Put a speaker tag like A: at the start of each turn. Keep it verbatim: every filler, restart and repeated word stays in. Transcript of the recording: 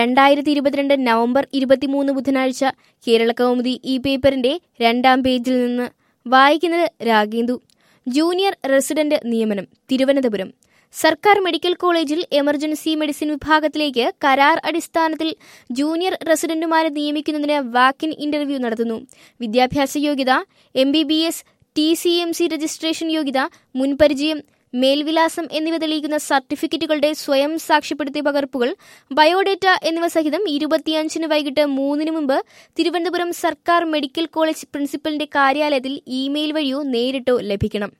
A: രണ്ടായിരത്തി ഇരുപത്തിരണ്ട് നവംബർ ഇരുപത്തിമൂന്ന് ബുധനാഴ്ച കേരള കൗമുദി ഈ പേപ്പറിന്റെ രണ്ടാം പേജിൽ നിന്ന് വായിക്കുന്നത് രാഗേന്ദു. ജൂനിയർ റെസിഡന്റ് നിയമനം തിരുവനന്തപുരം. സർക്കാർ മെഡിക്കൽ കോളേജിൽ എമർജൻസി മെഡിസിൻ വിഭാഗത്തിലേക്ക് കരാർ അടിസ്ഥാനത്തിൽ ജൂനിയർ റെസിഡന്റുമാരെ നിയമിക്കുന്നതിന് വാക്കിൻ ഇന്റർവ്യൂ നടത്തുന്നു. വിദ്യാഭ്യാസ യോഗ്യത, M B B S, T C M C registration യോഗ്യത, മുൻപരിചയം, മേൽവിലാസം എന്നിവ തെളിയിക്കുന്ന സർട്ടിഫിക്കറ്റുകളുടെ സ്വയം സാക്ഷ്യപ്പെടുത്തിയ പകർപ്പുകൾ, ബയോഡേറ്റ എന്നിവ സഹിതം ഇരുപത്തിയഞ്ചിന് വൈകിട്ട് മൂന്നിന് മുമ്പ് തിരുവനന്തപുരം സർക്കാർ മെഡിക്കൽ കോളേജ് പ്രിൻസിപ്പലിന്റെ കാര്യാലയത്തിൽ ഇമെയിൽ വഴിയോ നേരിട്ടോ ലഭിക്കണം.